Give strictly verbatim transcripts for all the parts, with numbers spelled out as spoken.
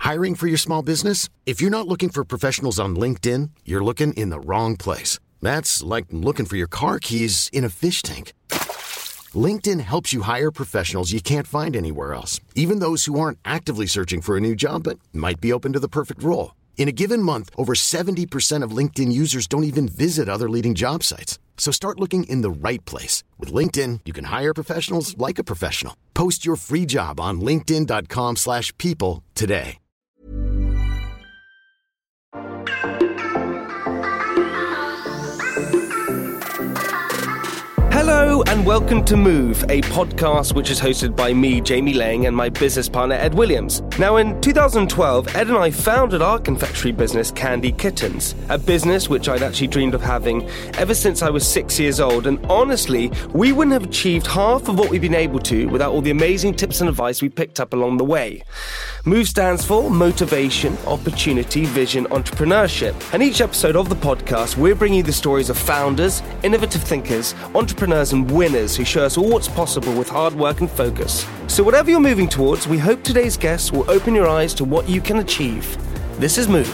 Hiring for your small business? If you're not looking for professionals on LinkedIn, you're looking in the wrong place. That's like looking for your car keys in a fish tank. LinkedIn helps you hire professionals you can't find anywhere else, even those who aren't actively searching for a new job but might be open to the perfect role. In a given month, over seventy percent of LinkedIn users don't even visit other leading job sites. So start looking in the right place. With LinkedIn, you can hire professionals like a professional. Post your free job on linkedin.com slash people today. Hello and welcome to Move, a podcast which is hosted by me, Jamie Lang, and my business partner, Ed Williams. Now, in two thousand twelve, Ed and I founded our confectionery business, Candy Kittens, a business which I'd actually dreamed of having ever since I was six years old. And honestly, we wouldn't have achieved half of what we've been able to without all the amazing tips and advice we picked up along the way. Move stands for motivation, opportunity, vision, entrepreneurship. And each episode of the podcast, we're bringing you the stories of founders, innovative thinkers, entrepreneurs and winners who show us all what's possible with hard work and focus. So whatever you're moving towards, we hope today's guests will open your eyes to what you can achieve. This is Move.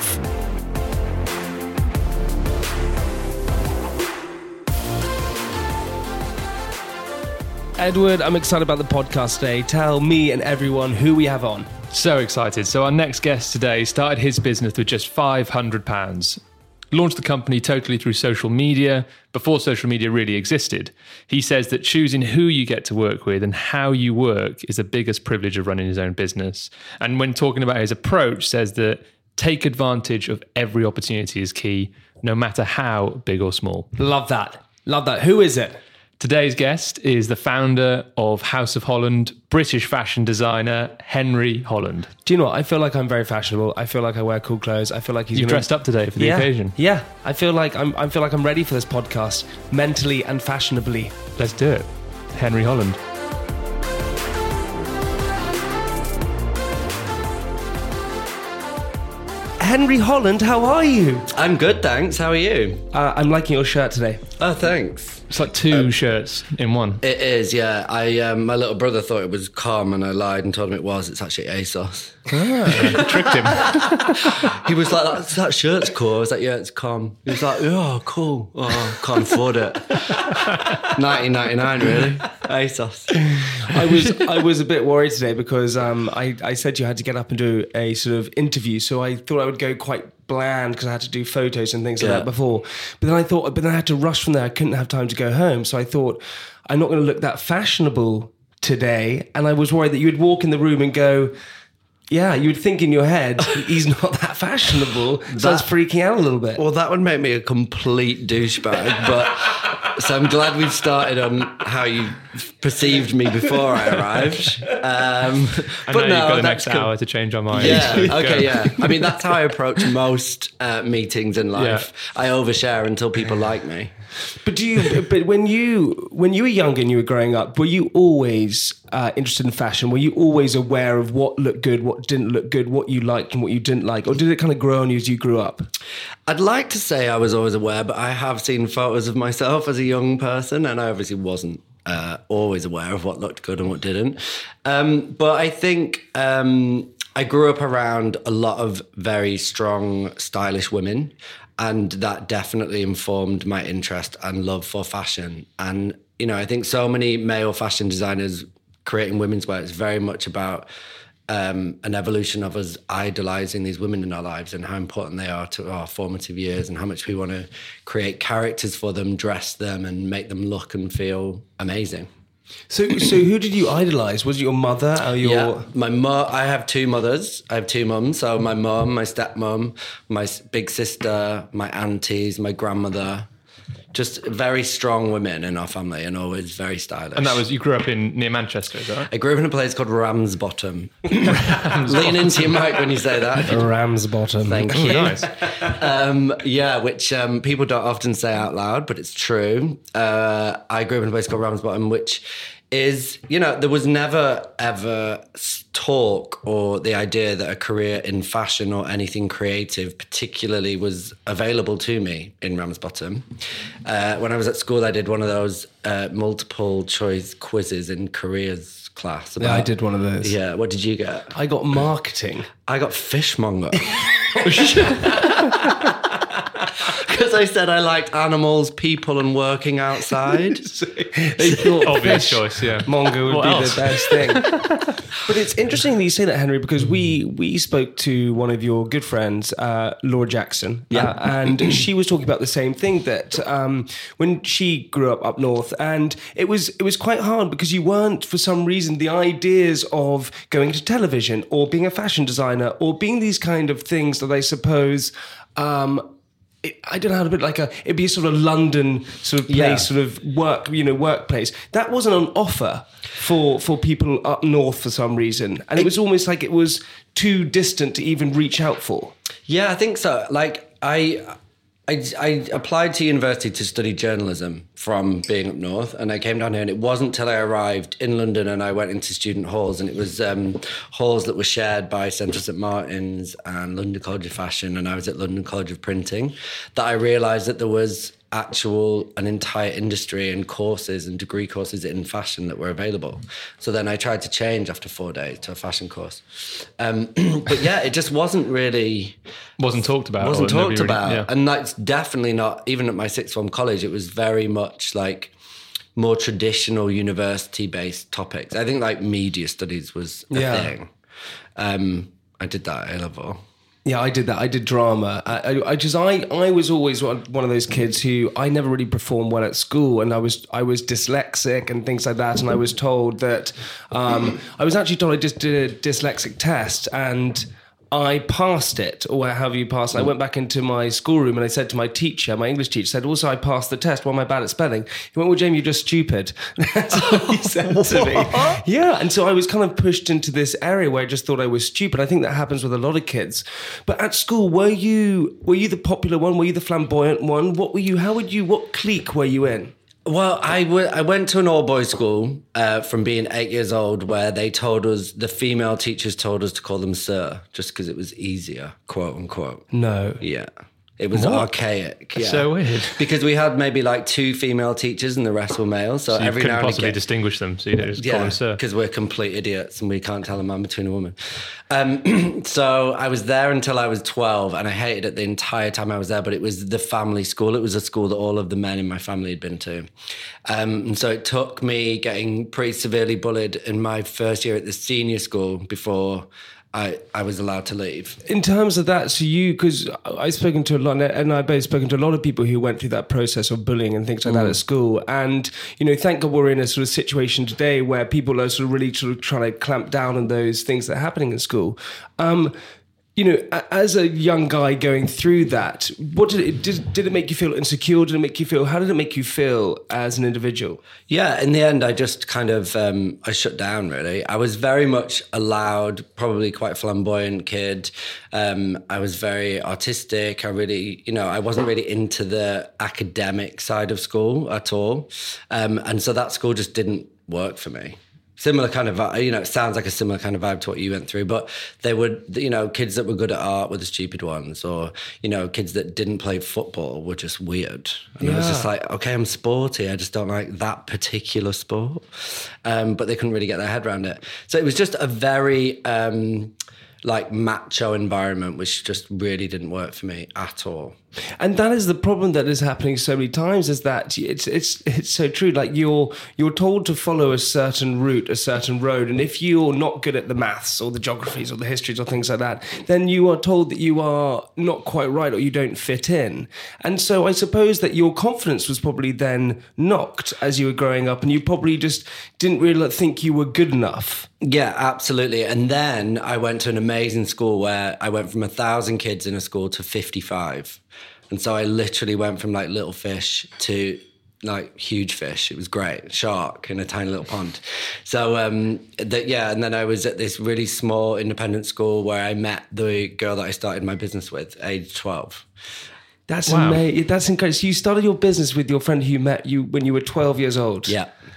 Edward, I'm excited about the podcast today. Tell me and everyone who we have on. So excited. So our next guest today started his business with just five hundred pounds. Launched the company totally through social media before social media really existed. He says that choosing who you get to work with and how you work is the biggest privilege of running his own business. And when talking about his approach, says that take advantage of every opportunity is key, no matter how big or small. Love that. Love that. Who is it? Today's guest is the founder of House of Holland, British fashion designer Henry Holland. Do you know what? I feel like I'm very fashionable. I feel like I wear cool clothes. I feel like he's You gonna... dressed up today for the yeah, occasion. Yeah, I feel like I'm. I feel like I'm ready for this podcast, mentally and fashionably. Let's do it. Henry Holland. Henry Holland, how are you? I'm good, thanks. How are you? Uh, I'm liking your shirt today. Oh, thanks. It's like two um, shirts in one. It is, yeah. I um, my little brother thought it was Com, and I lied and told him it was. It's actually ASOS. Ah, tricked him. He was like, that, that shirt's cool. I was like, yeah, it's Com. He was like, oh, cool. Oh, can't afford it. nineteen ninety-nine, really. ASOS. I was I was a bit worried today because um, I, I said you had to get up and do a sort of interview, so I thought I would go quite bland because I had to do photos and things like yeah. that before. But then I thought, but then I had to rush from there. I couldn't have time to go home. So I thought, I'm not going to look that fashionable today. And I was worried that you would walk in the room and go, yeah, you would think in your head, he's not that fashionable. So that, I was freaking out a little bit. Well, that would make me a complete douchebag. But so I'm glad we've started on how you perceived me before I arrived. Um, I but know no, you've got the next cool. hour to change our minds. Yeah, so okay, go. yeah. I mean, that's how I approach most uh, meetings in life. Yeah. I overshare until people like me. But do you? But when you when you were younger and you were growing up, were you always uh, interested in fashion? Were you always aware of what looked good, what didn't look good, what you liked and what you didn't like, or did it kind of grow on you as you grew up? I'd like to say I was always aware, but I have seen photos of myself as a young person, and I obviously wasn't uh, always aware of what looked good and what didn't. Um, but I think um, I grew up around a lot of very strong, stylish women. And that definitely informed my interest and love for fashion. And, you know, I think so many male fashion designers creating women's wear is very much about um, an evolution of us idolizing these women in our lives and how important they are to our formative years and how much we want to create characters for them, dress them and make them look and feel amazing. So, so who did you idolize? Was it your mother or your? Yeah, my mum. I have two mothers. I have two mums. So my mum, my stepmom, my big sister, my aunties, my grandmother. Just very strong women in our family and always very stylish. And that was, you grew up in near Manchester, is that right? I grew up in a place called Ramsbottom. Lean into your mic when you say that. Ramsbottom. Thank you. Nice. um, yeah, which um, people don't often say out loud, but it's true. Uh, I grew up in a place called Ramsbottom, which is, you know, there was never ever talk or the idea that a career in fashion or anything creative particularly was available to me in Ramsbottom. Uh, when I was at school, I did one of those uh, multiple choice quizzes in careers class. Yeah, I did one of those. Yeah, what did you get? I got marketing. I got fishmonger. Because I said I liked animals, people, and working outside. They thought Obvious fish choice, yeah. monger would What be else? the best thing. But it's interesting that you say that, Henry, because we we spoke to one of your good friends, uh, Laura Jackson, Yeah. uh, and she was talking about the same thing, that um, when she grew up up north, and it was it was quite hard because you weren't, for some reason, the ideas of going to television or being a fashion designer or being these kind of things that I suppose. Um, It, I don't know how to put it, like a, it'd be a sort of London sort of place, Yeah. sort of work, you know, workplace. That wasn't on offer for for people up north for some reason. And it was almost like it was too distant to even reach out for. Yeah, I think so. Like I, I, I applied to university to study journalism from being up north, and I came down here, and it wasn't till I arrived in London and I went into student halls, and it was um, halls that were shared by Central Saint Martin's and London College of Fashion, and I was at London College of Printing, that I realised that there was actual an entire industry and courses and degree courses in fashion that were available. So then I tried to change after four days to a fashion course. Um, but yeah, it just wasn't really... Wasn't talked about. Wasn't or nobody talked really- about. yeah. And that's definitely not, even at my sixth form college, it was very much like more traditional university-based topics. I think like media studies was a Yeah. thing. Um, I did that at A-level. Yeah, I did that. I did drama. I, I, I just, I, I was always one one of those kids who I never really performed well at school, and I was, I was dyslexic and things like that. And I was told that, um, I was actually told I just did a dyslexic test, and I passed it, or however you pass it. I went back into my schoolroom and I said to my teacher, my English teacher, said, also I passed the test. Why am I bad at spelling? He went, well, Jamie, you're just stupid. That's what he said to me. Yeah. And so I was kind of pushed into this area where I just thought I was stupid. I think that happens with a lot of kids. But at school, were you were you the popular one? Were you the flamboyant one? What were you, how would you, what clique were you in? Well, I, w- I went to an all-boys school uh, from being eight years old, where they told us, the female teachers told us to call them sir, just because it was easier, quote unquote. No. Yeah. It was What? archaic. Yeah. So weird. Because we had maybe like two female teachers and the rest were male. So, So you every couldn't now and possibly again, distinguish them, so you don't just call yeah, them sir. because we're complete idiots and we can't tell a man between a woman. Um, so I was there until I was twelve, and I hated it the entire time I was there, but it was the family school. It was a school that all of the men in my family had been to. Um, and so it took me getting pretty severely bullied in my first year at the senior school before I, I was allowed to leave. In terms of that, so you, because I've spoken to a lot, and I've both spoken to a lot of people who went through that process of bullying and things like that at school. And, you know, thank God we're in a sort of situation today where people are sort of really sort of trying to clamp down on those things that are happening in school. Um, you know, a- as a young guy going through that, what did it, did, did it make you feel insecure? Did it make you feel, how did it make you feel as an individual? Yeah, in the end, I just kind of, um, I shut down, really. I was very much a loud, probably quite flamboyant kid. Um, I was very artistic. I really, you know, I wasn't really into the academic side of school at all. Um, and so that school just didn't work for me. Similar kind of, you know, it sounds like a similar kind of vibe to what you went through, but they would, you know, kids that were good at art were the stupid ones, or, you know, kids that didn't play football were just weird. And I was just Yeah. like, okay, I'm sporty, I just don't like that particular sport. Um, but they couldn't really get their head around it. So it was just a very, um, like, macho environment, which just really didn't work for me at all. And that is the problem that is happening so many times, is that it's it's it's so true. Like you're you're told to follow a certain route, a certain road, and if you're not good at the maths or the geographies or the histories or things like that, then you are told that you are not quite right or you don't fit in. And so I suppose that your confidence was probably then knocked as you were growing up, and you probably just didn't really think you were good enough. Yeah, absolutely. And then I went to an amazing school where I went from a thousand kids in a school to fifty-five. And so I literally went from like little fish to like huge fish. It was great. Shark in a tiny little pond. So um, that, yeah. And then I was at this really small independent school where I met the girl that I started my business with, age twelve. That's Wow. amazing. That's incredible. So you started your business with your friend who you met you when you were twelve years old. Yeah.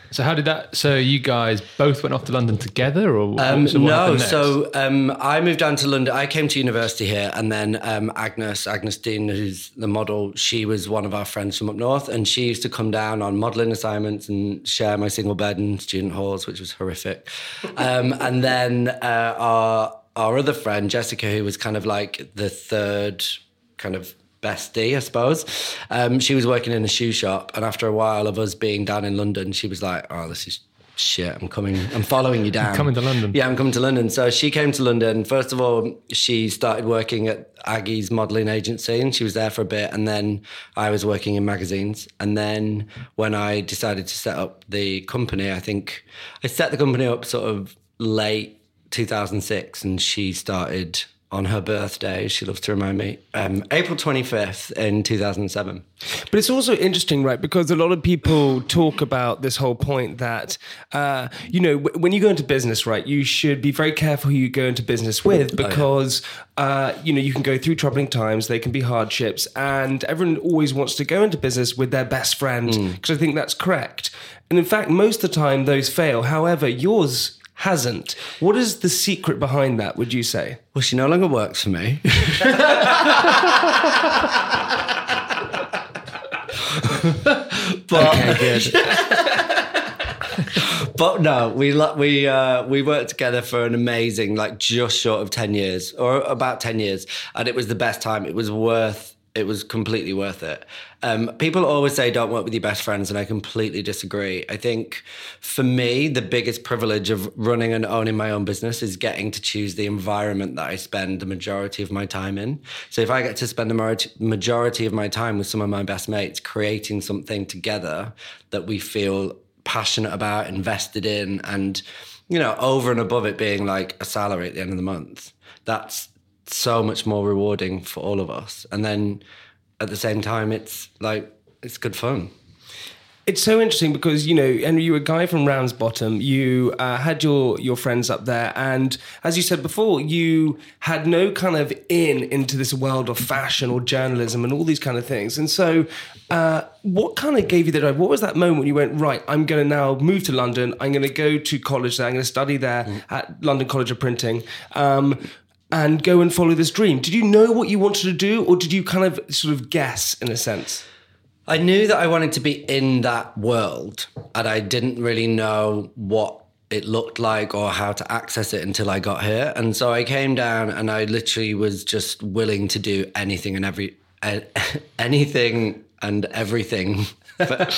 So how did that, so you guys both went off to London together or? Um, so what no, happened next? so um, I moved down to London. I came to university here, and then um, Agnes, Agnes Dean, who's the model, she was one of our friends from up north, and she used to come down on modelling assignments and share my single bed in student halls, which was horrific. Um, and then uh, our our other friend, Jessica, who was kind of like the third kind of bestie, I suppose. Um, she was working in a shoe shop, and after a while of us being down in London, she was like, "Oh, this is shit. I'm coming. I'm following you down. I'm coming to London." Yeah, I'm coming to London. So she came to London. First of all, she started working at Aggie's modelling agency, and she was there for a bit. And then I was working in magazines. And then when I decided to set up the company, I think I set the company up sort of late two thousand six, and she started on her birthday, she loves to remind me, um, April twenty-fifth in two thousand seven. But it's also interesting, right? Because a lot of people talk about this whole point that, uh, you know, w- when you go into business, right, you should be very careful who you go into business with because, oh, yeah. uh, you know, you can go through troubling times, they can be hardships, and everyone always wants to go into business with their best friend, because mm. I think that's correct. And in fact, most of the time those fail. However, yours hasn't. What is the secret behind that, would you say? Well, she no longer works for me. But, okay, good. But no, we we uh, we worked together for an amazing, like just short of ten years, or about ten years, and it was the best time. It was worth. It was completely worth it. Um, people always say don't work with your best friends, and I completely disagree. I think for me, the biggest privilege of running and owning my own business is getting to choose the environment that I spend the majority of my time in. So if I get to spend the majority of my time with some of my best mates, creating something together that we feel passionate about, invested in, and, you know, over and above it being like a salary at the end of the month, that's so much more rewarding for all of us. And then at the same time, it's like, it's good fun. It's so interesting because, you know, and you were a guy from Ramsbottom, you uh, had your, your friends up there. And as you said before, you had no kind of in into this world of fashion or journalism and all these kind of things. And so uh, what kind of gave you the drive? What was that moment when you went, right, I'm going to now move to London. I'm going to go to college there. I'm going to study there mm. at London College of Printing. Um, and go and follow this dream. Did you know what you wanted to do, or did you kind of sort of guess in a sense? I knew that I wanted to be in that world, and I didn't really know what it looked like or how to access it until I got here. And so I came down and I literally was just willing to do anything and every uh, anything and everything for,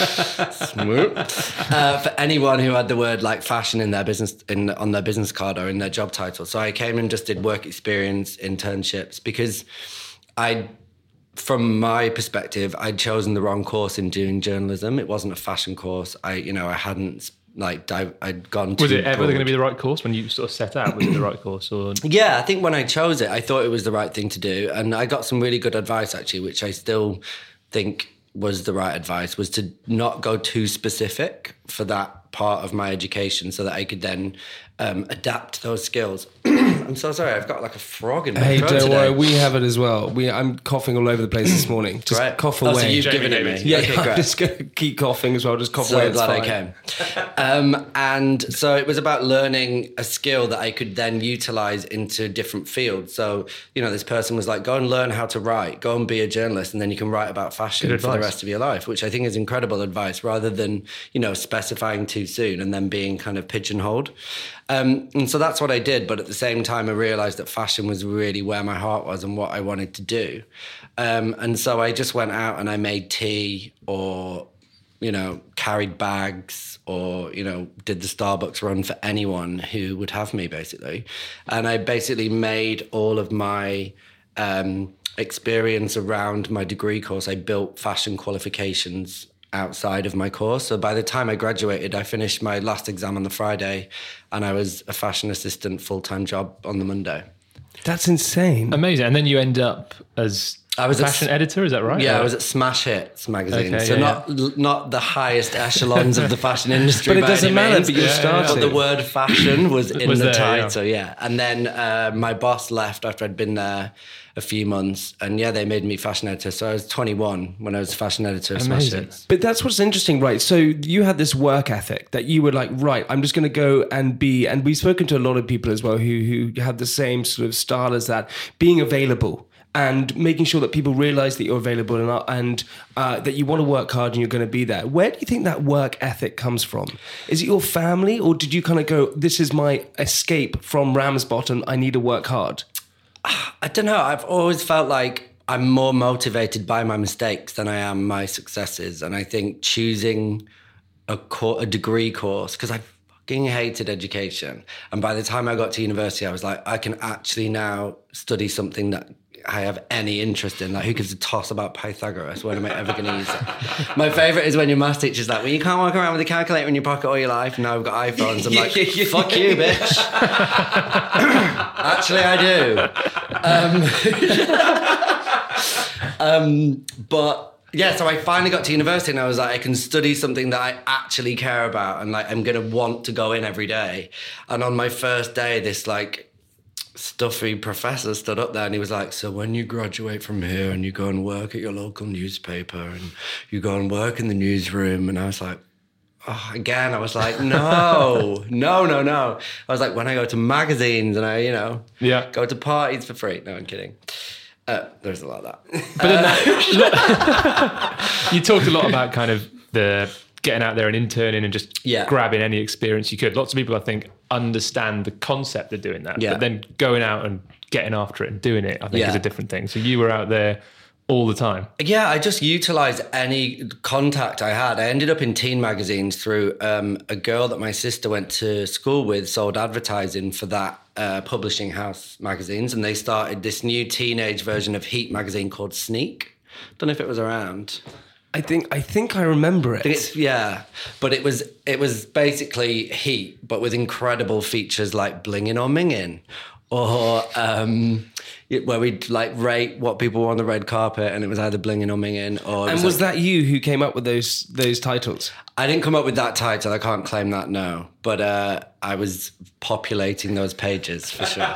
uh, for anyone who had the word like fashion in their business in on their business card or in their job title. So I came and just did work experience internships because I, from my perspective, I'd chosen the wrong course in doing journalism. It wasn't a fashion course. I, you know, I hadn't like dive, I'd gone to. Was it ever going to be the right course when you sort of set out? Was it the right course or? Yeah, I think when I chose it, I thought it was the right thing to do, and I got some really good advice actually, which I still think was the right advice, was to not go too specific for that part of my education so that I could then um, adapt those skills. I'm so sorry, I've got like a frog in my hey, throat don't today. worry, we have it as well. We, I'm coughing all over the place this morning. Just right. cough away. Oh, so you've Jamie given it me. Davis. Yeah, okay, I'm great. just going to keep coughing as well. Just cough So away. It's glad fine. I came. Um, and so it was about learning a skill that I could then utilize into different fields. So, you know, this person was like, go and learn how to write, go and be a journalist, and then you can write about fashion for the rest of your life, which I think is incredible advice, rather than, you know, specifying too soon and then being kind of pigeonholed. Um, and so that's what I did. But at the same time, I realized that fashion was really where my heart was and what I wanted to do. Um, and so I just went out and I made tea, or, you know, carried bags, or, you know, did the Starbucks run for anyone who would have me, basically. And I basically made all of my um, experience around my degree course. I built fashion qualifications outside of my course. So by the time I graduated, I finished my last exam on the Friday, and I was a fashion assistant full-time job on the Monday. That's insane. Amazing. And then you end up as I was fashion at, editor, is that right? Yeah, or? I was at Smash Hits magazine. Okay, so yeah, not yeah. not the highest echelons of the fashion industry. But it by doesn't any matter, means, but you Yeah, started. But the word fashion was in Was the there, yeah. title, yeah. And then uh, my boss left after I'd been there a few months. And yeah, they made me fashion editor. So I was twenty-one when I was fashion editor of Smash Amazing. Hits. But that's what's interesting, right? So you had this work ethic that you were like, right, I'm just going to go and be, and we've spoken to a lot of people as well who who had the same sort of style as that, being available and making sure that people realize that you're available and, uh, and uh, that you want to work hard and you're going to be there. Where do you think that work ethic comes from? Is it your family, or did you kind of go, this is my escape from Ramsbottom, I need to work hard? I don't know. I've always felt like I'm more motivated by my mistakes than I am my successes. And I think choosing a, co- a degree course, because I fucking hated education. And by the time I got to university, I was like, I can actually now study something that I have any interest in. Like, who gives a toss about Pythagoras? When am I ever going to use it? My favourite is when your maths teacher's like, well, you can't walk around with a calculator in your pocket all your life. Now I've got iPhones. I'm like, fuck you, bitch. Actually, I do. Um, um, but yeah, so I finally got to university and I was like, I can study something that I actually care about and like I'm going to want to go in every day. And on my first day, this like stuffy professor stood up there and he was like, so when you graduate from here and you go and work at your local newspaper and you go and work in the newsroom, and I was like, oh, again, I was like, no, no, no, no. I was like, when I go to magazines and I, you know, Yeah. go to parties for free. No, I'm kidding. Uh, there's a lot of that. But in that, you talked a lot about kind of the getting out there and interning and just Yeah. grabbing any experience you could. Lots of people, I think, understand the concept of doing that, Yeah. but then going out and getting after it and doing it, I think, Yeah. is a different thing. So you were out there all the time. Yeah, I just utilised any contact I had. I ended up in teen magazines through um, a girl that my sister went to school with, sold advertising for that uh, publishing house magazines, and they started this new teenage version of Heat magazine called Sneak. Don't know if it was around. I think I think I remember it. I think it's, yeah, but it was it was basically Heat, but with incredible features like blinging or minging, or um, where we'd like rate what people wore on the red carpet, and it was either blinging or minging. Or it and was, was like, that you who came up with those those titles? I didn't come up with that title. I can't claim that, no. But uh, I was populating those pages for sure.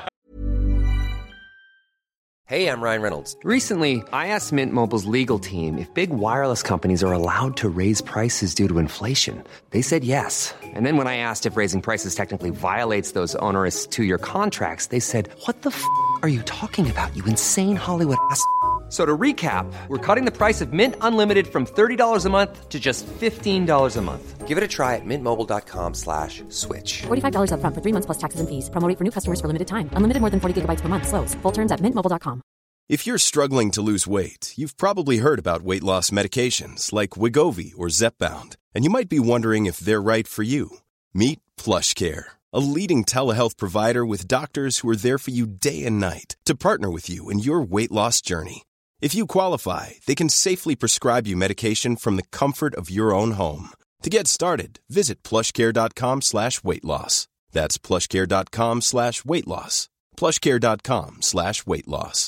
Hey, I'm Ryan Reynolds. Recently, I asked Mint Mobile's legal team if big wireless companies are allowed to raise prices due to inflation. They said yes. And then when I asked if raising prices technically violates those onerous two-year contracts, they said, what the f*** are you talking about, you insane Hollywood ass f- So to recap, we're cutting the price of Mint Unlimited from thirty dollars a month to just fifteen dollars a month. Give it a try at mintmobile.com slash switch. forty-five dollars up front for three months plus taxes and fees. Promo rate for new customers for limited time. Unlimited more than forty gigabytes per month. Slows full terms at mint mobile dot com. If you're struggling to lose weight, you've probably heard about weight loss medications like Wegovy or Zepbound, and you might be wondering if they're right for you. Meet PlushCare, a leading telehealth provider with doctors who are there for you day and night to partner with you in your weight loss journey. If you qualify, they can safely prescribe you medication from the comfort of your own home. To get started, visit plushcare.com slash weight loss. That's plushcare.com slash weight loss. plushcare.com slash weight loss.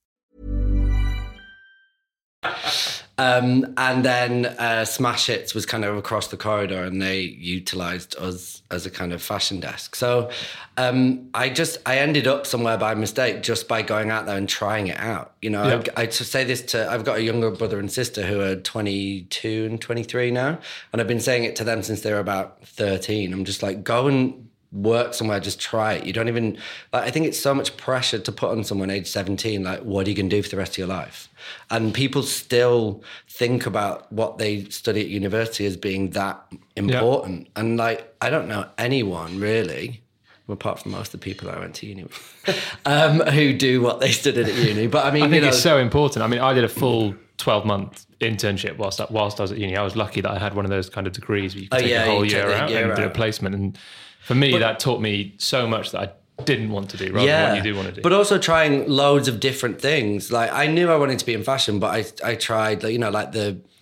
Um, and then uh, Smash Hits was kind of across the corridor, and they utilised us as a kind of fashion desk. So um, I just I ended up somewhere by mistake just by going out there and trying it out. You know, Yeah. I, I to say this to I've got a younger brother and sister who are twenty-two and twenty-three now, and I've been saying it to them since they were about thirteen. I'm just like, go and work somewhere, just try it. You don't even, like, I think it's so much pressure to put on someone age seventeen, like, what are you going to do for the rest of your life? And people still think about what they study at university as being that important. Yeah. And like, I don't know anyone really, apart from most of the people I went to uni with, um, who do what they studied at uni. But I mean, I think you know, it's so important. I mean, I did a full twelve month internship whilst whilst I was at uni. I was lucky that I had one of those kind of degrees where you can oh, take yeah, a whole you year take out year and out. do a placement. And for me, but, that taught me so much that I didn't want to do rather yeah, than what you do want to do. But also trying loads of different things. Like, I knew I wanted to be in fashion, but I I tried, you know, like the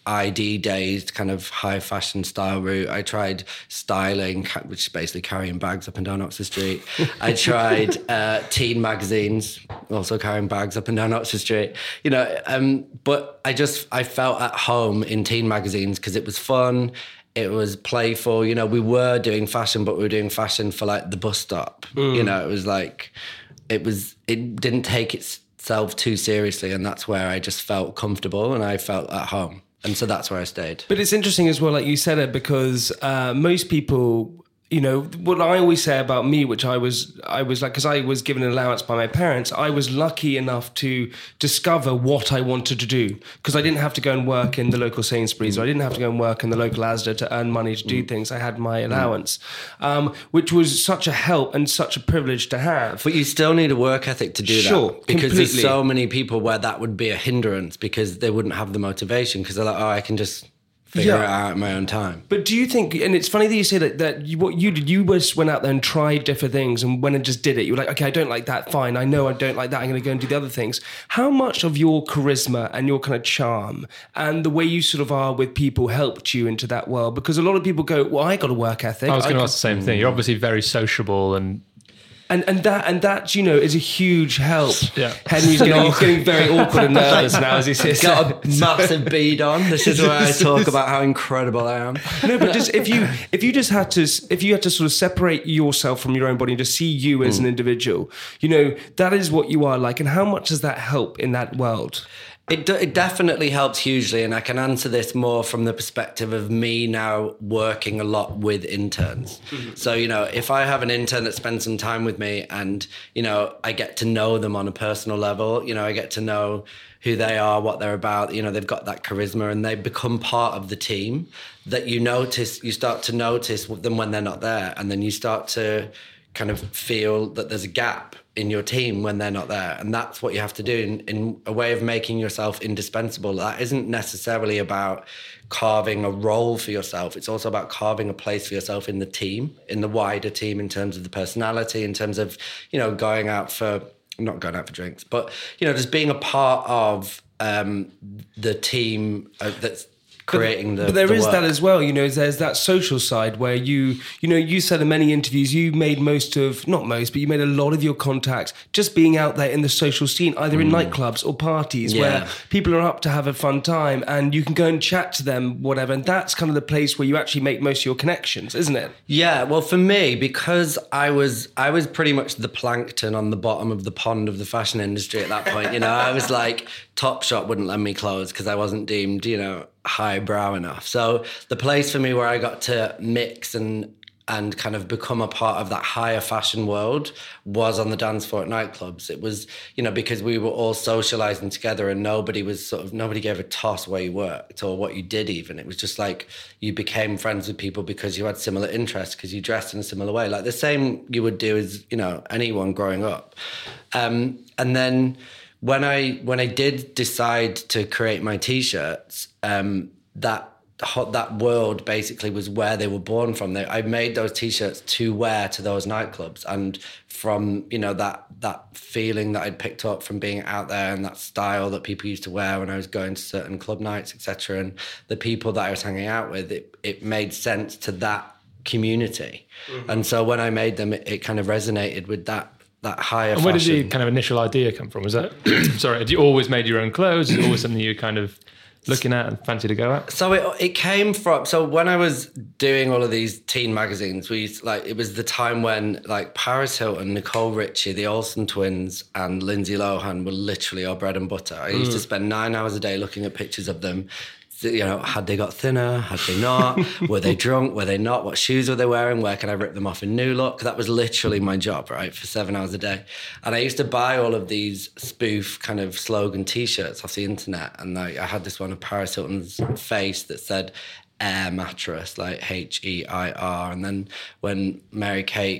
I D days, kind of high fashion style route. I tried styling, which is basically carrying bags up and down Oxford Street. I tried uh, teen magazines, also carrying bags up and down Oxford Street. You know, um, but I just, I felt at home in teen magazines because it was fun. It was playful. You know, we were doing fashion, but we were doing fashion for like the bus stop. Mm. You know, it was like, it was, it didn't take itself too seriously. And that's where I just felt comfortable and I felt at home. And so that's where I stayed. But it's interesting as well, like you said it, because uh, most people, you know, what I always say about me, which I was, I was like, because I was given an allowance by my parents, I was lucky enough to discover what I wanted to do, because I didn't have to go and work in the local Sainsbury's, or I didn't have to go and work in the local Asda to earn money to do mm. things. I had my allowance, um, which was such a help and such a privilege to have. But you still need a work ethic to do sure, that. Because completely. There's so many people where that would be a hindrance because they wouldn't have the motivation because they're like, oh, I can just figure yeah. it out at my own time. But do you think, and it's funny that you say that, that you, what you did, you just went out there and tried different things and went and just did it. You were like, okay, I don't like that, fine. I know I don't like that, I'm going to go and do the other things. How much of your charisma and your kind of charm and the way you sort of are with people helped you into that world? Because a lot of people go, well, I got a work ethic. I was going I to ask the same thing. You're obviously very sociable and... And and that and that you know is a huge help. Yeah. Henry's getting, he's getting very awkward and nervous now as he sits. He's got a massive bead on. This is where I talk about how incredible I am. No, but just if you if you just had to if you had to sort of separate yourself from your own body and just see you as mm. an individual, you know, that is what you are like. And how much does that help in that world? It, it definitely helps hugely, and I can answer this more from the perspective of me now working a lot with interns. Mm-hmm. So, you know, if I have an intern that spends some time with me and, you know, I get to know them on a personal level, you know, I get to know who they are, what they're about, you know, they've got that charisma and they become part of the team, that you notice, you start to notice them when they're not there, and then you start to kind of feel that there's a gap in your team when they're not there. And that's what you have to do in, in a way of making yourself indispensable. That isn't necessarily about carving a role for yourself. It's also about carving a place for yourself in the team, in the wider team, in terms of the personality, in terms of, you know, going out for, not going out for drinks, but, you know, just being a part of um, the team uh, that's creating the But there the is work. that as well, you know, there's that social side where you, you know, you said in many interviews, you made most of, not most, but you made a lot of your contacts just being out there in the social scene, either in mm. nightclubs or parties yeah. where people are up to have a fun time and you can go and chat to them, whatever. And that's kind of the place where you actually make most of your connections, isn't it? Yeah, well, for me, because I was I was pretty much the plankton on the bottom of the pond of the fashion industry at that point. You know, I was like, Topshop wouldn't lend me clothes because I wasn't deemed, you know, highbrow enough. So the place for me where I got to mix and and kind of become a part of that higher fashion world was on the dance floor at nightclubs. It was, you know, because we were all socializing together and nobody was sort of, nobody gave a toss where you worked or what you did even. It was just like you became friends with people because you had similar interests, because you dressed in a similar way. Like the same you would do as, you know, anyone growing up. Um, and then when I when I did decide to create my T-shirts, um, that that world basically was where they were born from. They, I made those T-shirts to wear to those nightclubs, and from, you know, that that feeling that I'd picked up from being out there and that style that people used to wear when I was going to certain club nights, et cetera, and the people that I was hanging out with, it, it made sense to that community. Mm-hmm. And so when I made them, it, it kind of resonated with that that higher And where fashion. did the kind of initial idea come from? Was that, sorry, had you always made your own clothes? Is it always something you kind of looking at and fancy to go at? So it it came from, so when I was doing all of these teen magazines, we used, like, it was the time when like Paris Hilton, Nicole Richie, the Olsen twins and Lindsay Lohan were literally our bread and butter. I used mm. to spend nine hours a day looking at pictures of them. You know, had they got thinner? Had they not? Were they drunk? Were they not? What shoes were they wearing? Where can I rip them off in New Look? That was literally my job, right, for seven hours a day. And I used to buy all of these spoof kind of slogan T-shirts off the internet. And I, I had this one of Paris Hilton's face that said Air Mattress, like H E I R. And then when Mary Kate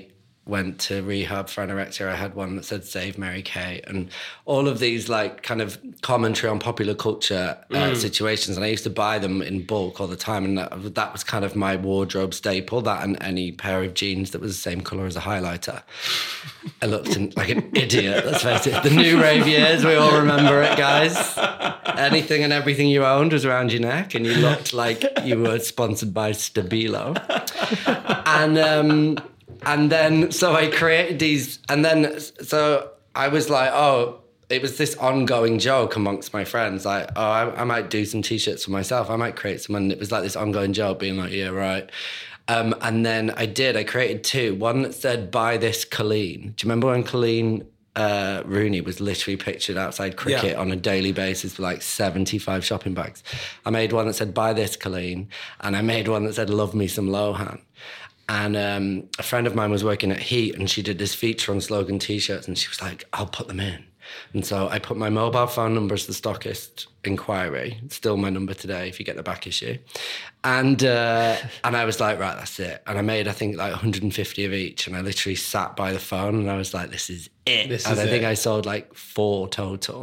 went to rehab for anorexia, I had one that said Save Mary Kay, and all of these like kind of commentary on popular culture uh, mm. situations. And I used to buy them in bulk all the time. And that, that was kind of my wardrobe staple, that and any pair of jeans that was the same colour as a highlighter. I looked in, like an idiot, let's face it. The new rave years, we all remember it, guys. Anything and everything you owned was around your neck and you looked like you were sponsored by Stabilo. And, um... And then, so I created these, and then, so I was like, oh, it was this ongoing joke amongst my friends, like, oh, I, I might do some T-shirts for myself, I might create some, and it was like this ongoing joke, being like, yeah, right. Um, and then I did, I created two, one that said, buy this Colleen. Do you remember when Colleen uh, Rooney was literally pictured outside cricket yeah. on a daily basis with like seventy-five shopping bags? I made one that said, buy this Colleen, and I made one that said, love me some Lohan. And um, a friend of mine was working at Heat and she did this feature on slogan T-shirts and she was like, I'll put them in. And so I put my mobile phone number as the stockist inquiry. It's still my number today if you get the back issue. And uh, and I was like, right, that's it. And I made, I think, like one hundred fifty of each. And I literally sat by the phone and I was like, this is it. This and is I think it. I sold like four total.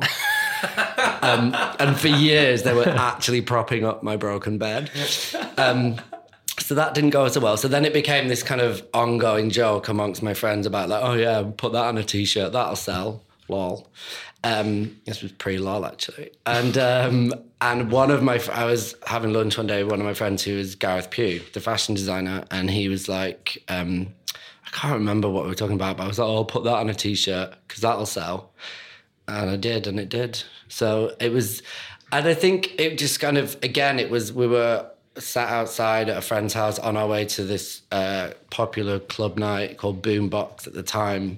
um, and for years, they were actually propping up my broken bed. Um So that didn't go so well. So then it became this kind of ongoing joke amongst my friends about like, oh yeah, put that on a T-shirt, that'll sell, lol. Um, this was pre-lol actually. And um, and one of my, I was having lunch one day with one of my friends who was Gareth Pugh, the fashion designer, and he was like, um, I can't remember what we were talking about, but I was like, oh, I'll put that on a T-shirt because that'll sell. And I did, and it did. So it was, and I think it just kind of, again, it was, we were, sat outside at a friend's house on our way to this uh, popular club night called Boombox at the time.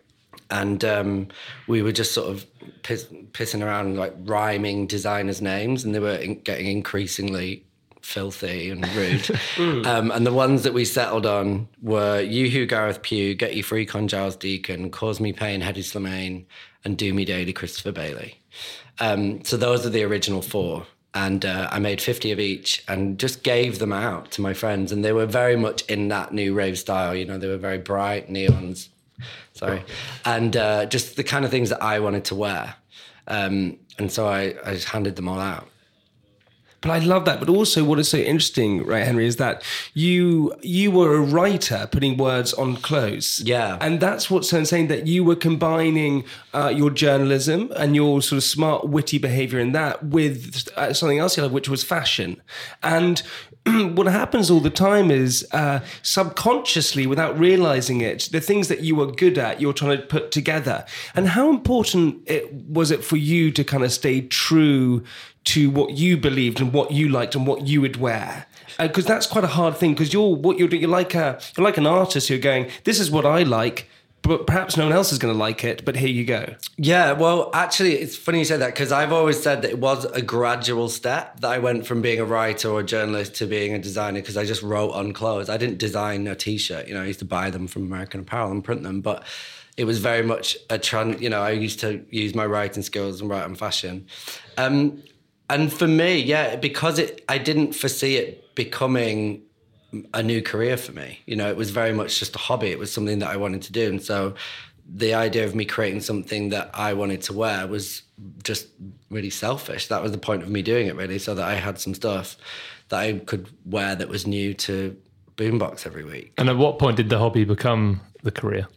And um, we were just sort of piss, pissing around, like rhyming designers' names, and they were in, getting increasingly filthy and rude. mm. um, and the ones that we settled on were Yoo-Hoo Gareth Pugh, Get You Free Con Giles Deacon, Cause Me Pain Hedy Slimane, and Do Me Daily Christopher Bailey. Um, so those are the original four. And uh, I made fifty of each and just gave them out to my friends. And they were very much in that new rave style. You know, they were very bright, neons, sorry. And uh, just the kind of things that I wanted to wear. Um, and so I, I just handed them all out. But I love that. But also what is so interesting, right, Henry, is that you you were a writer putting words on clothes. Yeah. And that's what's so insane, that you were combining uh, your journalism and your sort of smart, witty behaviour in that with uh, something else you love, which was fashion. And what happens all the time is uh, subconsciously, without realising it, the things that you were good at, you're trying to put together. And how important it was it for you to kind of stay true to what you believed and what you liked and what you would wear? Because uh, that's quite a hard thing, because you're what you're doing. You're like a you're like an artist who're going, this is what I like, but perhaps no one else is going to like it, but here you go. Yeah, well, actually, it's funny you say that, because I've always said that it was a gradual step, that I went from being a writer or a journalist to being a designer, because I just wrote on clothes. I didn't design a T-shirt. You know, I used to buy them from American Apparel and print them, but it was very much a trend. You know, I used to use my writing skills and write on fashion. Um, and for me, yeah, because it, I didn't foresee it becoming a new career for me. You know, it was very much just a hobby. It was something that I wanted to do. And so the idea of me creating something that I wanted to wear was just really selfish. That was the point of me doing it, really, so that I had some stuff that I could wear that was new to Boombox every week. And at what point did the hobby become the career?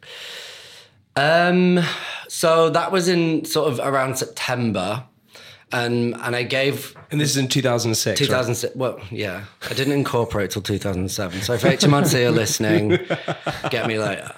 Um, so that was in sort of around September. And and I gave... And this is in two thousand six, two thousand six, right? Well, yeah. I didn't incorporate till two thousand seven. So if H M R C are listening, get me later.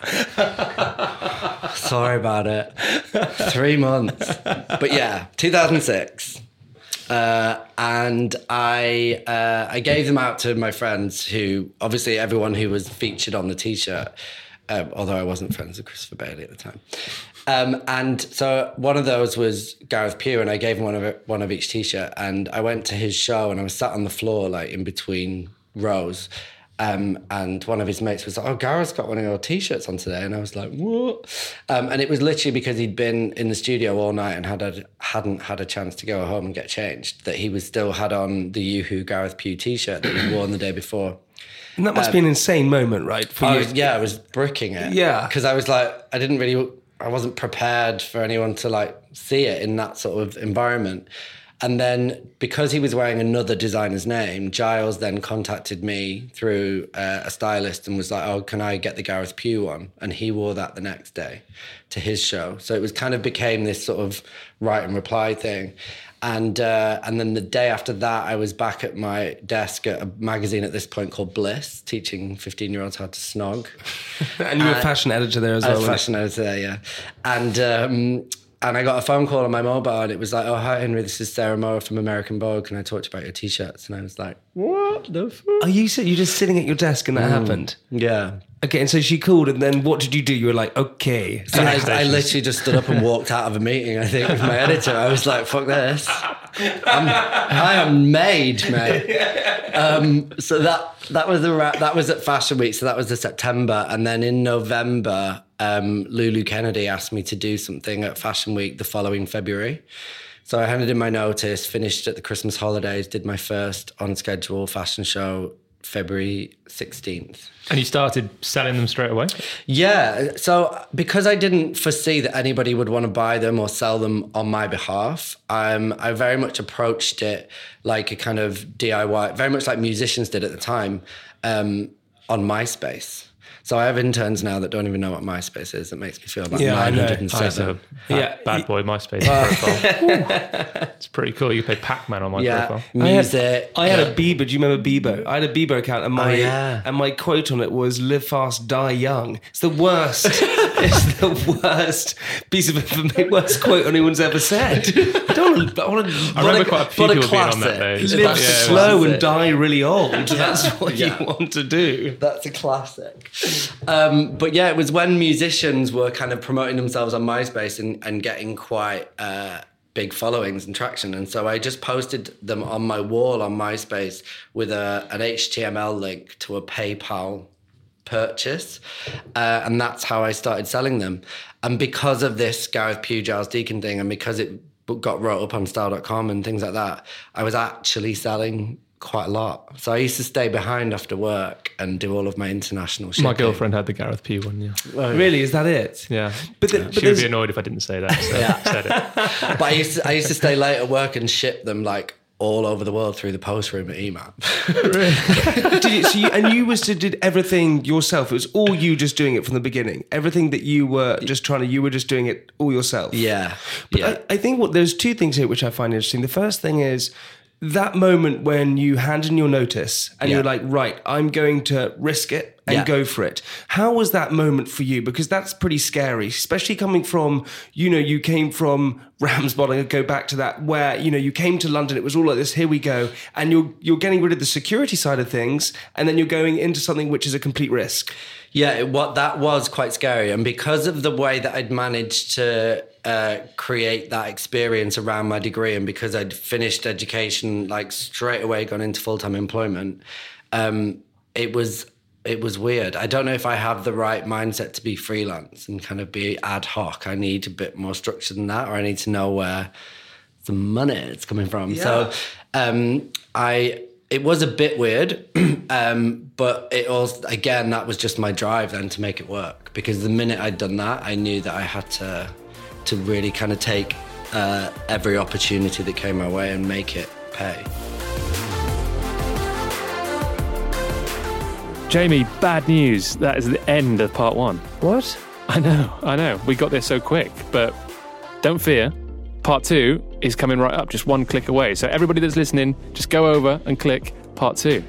Sorry about it. Three months. But yeah, two thousand six. Uh, and I uh, I gave them out to my friends who, obviously everyone who was featured on the T-shirt, uh, although I wasn't friends with Christopher Bailey at the time. Um, and so one of those was Gareth Pugh, and I gave him one of it, one of each T-shirt. And I went to his show, and I was sat on the floor, like in between rows. Um, and one of his mates was like, "Oh, Gareth's got one of your T-shirts on today." And I was like, "What?" Um, and it was literally because he'd been in the studio all night and had had, hadn't had a chance to go home and get changed, that he was still had on the Yoo-Hoo Gareth Pugh t-shirt that he wore on the day before. And that must um, be an insane moment, right? For I you? Was, yeah, I was bricking it. Yeah. Because I was like, I didn't really, I wasn't prepared for anyone to like see it in that sort of environment. And then because he was wearing another designer's name, Giles then contacted me through uh, a stylist and was like, oh, can I get the Gareth Pugh one? And he wore that the next day to his show. So it was kind of became this sort of write and reply thing. And uh, and then the day after that, I was back at my desk at a magazine at this point called Bliss, teaching fifteen-year-olds how to snog. And you were a fashion editor there as well. I was a fashion editor there, yeah. And... Um, And I got a phone call on my mobile and it was like, oh, hi, Henry, this is Sarah Moore from American Vogue. Can I talk to you about your T-shirts? And I was like, what the fuck? Are you, you're just sitting at your desk and that mm. happened? Yeah. Okay, and so she called and then what did you do? You were like, okay. So I, I literally just stood up and walked out of a meeting, I think, with my editor. I was like, fuck this. I'm, I am made, mate. Um, so that that was the that was at Fashion Week. So that was the September. And then in November, um, Lulu Kennedy asked me to do something at Fashion Week the following February. So I handed in my notice, finished at the Christmas holidays, did my first on-schedule fashion show February sixteenth. And you started selling them straight away? Yeah. So because I didn't foresee that anybody would want to buy them or sell them on my behalf, um, I very much approached it like a kind of D I Y, very much like musicians did at the time, um, on MySpace. So I have interns now that don't even know what MySpace is. It makes me feel about yeah, nine hundred seven. I yeah, bad boy MySpace profile. It's pretty cool. You can play Pac-Man on my yeah, profile. Music. I had, I had a Bieber. Do you remember Bieber? I had a Bieber account, and my oh, yeah. and my quote on it was "Live fast, die young." It's the worst. It's the worst piece of information, worst quote anyone's ever said. I don't. I, want to, I remember a, quite a few people being on that day. Live yeah, slow and die really old. Yeah. That's what yeah. you want to do. That's a classic. Um, but yeah, it was when musicians were kind of promoting themselves on MySpace and, and getting quite uh, big followings and traction. And so I just posted them on my wall on MySpace with a, an H T M L link to a PayPal purchase. Uh, and that's how I started selling them. And because of this Gareth Pugh, Giles Deacon thing, and because it got wrote up on style dot com and things like that, I was actually selling quite a lot. So I used to stay behind after work and do all of my international shipping. My girlfriend had the Gareth Pugh one, yeah. Oh, really? Is that it? Yeah. But, the, yeah. but She would be annoyed if I didn't say that, so yeah. I said it. But I used, to, I used to stay late at work and ship them like all over the world through the post room at E M A P. Really? Did you, so you, and you was to did everything yourself. It was all you just doing it from the beginning. Everything that you were just trying to, you were just doing it all yourself. Yeah. But yeah. I, I think what there's two things here which I find interesting. The first thing is that moment when you hand in your notice and yeah. you're like, right, I'm going to risk it and yeah. go for it. How was that moment for you? Because that's pretty scary, especially coming from, you know, you came from Ramsbottom, and go back to that, where, you know, you came to London, it was all like this, here we go, and you're you're getting rid of the security side of things, and then you're going into something which is a complete risk. Yeah, it, what that was quite scary. And because of the way that I'd managed to uh, create that experience around my degree, and because I'd finished education, like straight away gone into full-time employment, um, it was it was weird. I don't know if I have the right mindset to be freelance and kind of be ad hoc. I need a bit more structure than that, or I need to know where the money is coming from. Yeah. So um, I... It was a bit weird, um, but it also, again, that was just my drive then to make it work. Because the minute I'd done that, I knew that I had to to really kind of take uh, every opportunity that came my way and make it pay. Jamie, bad news. That is the end of part one. What? I know, I know. We got there so quick, but don't fear. Part two is coming right up, just one click away. So everybody that's listening, just go over and click part two.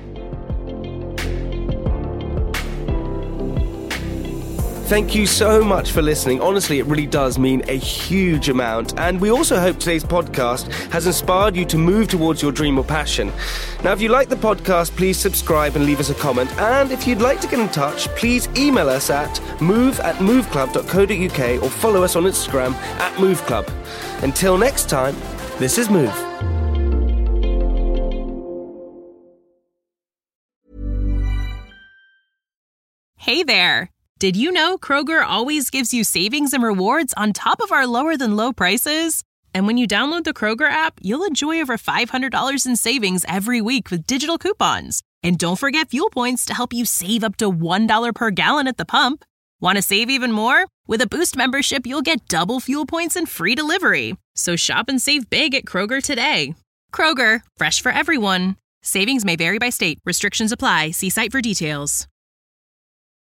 Thank you so much for listening. Honestly, it really does mean a huge amount. And we also hope today's podcast has inspired you to move towards your dream or passion. Now, if you like the podcast, please subscribe and leave us a comment. And if you'd like to get in touch, please email us at move at moveclub dot co dot uk or follow us on Instagram at moveclub. Until next time, this is Move. Hey there. Did you know Kroger always gives you savings and rewards on top of our lower than low prices? And when you download the Kroger app, you'll enjoy over five hundred dollars in savings every week with digital coupons. And don't forget fuel points to help you save up to one dollar per gallon at the pump. Want to save even more? With a Boost membership, you'll get double fuel points and free delivery. So shop and save big at Kroger today. Kroger, fresh for everyone. Savings may vary by state. Restrictions apply. See site for details.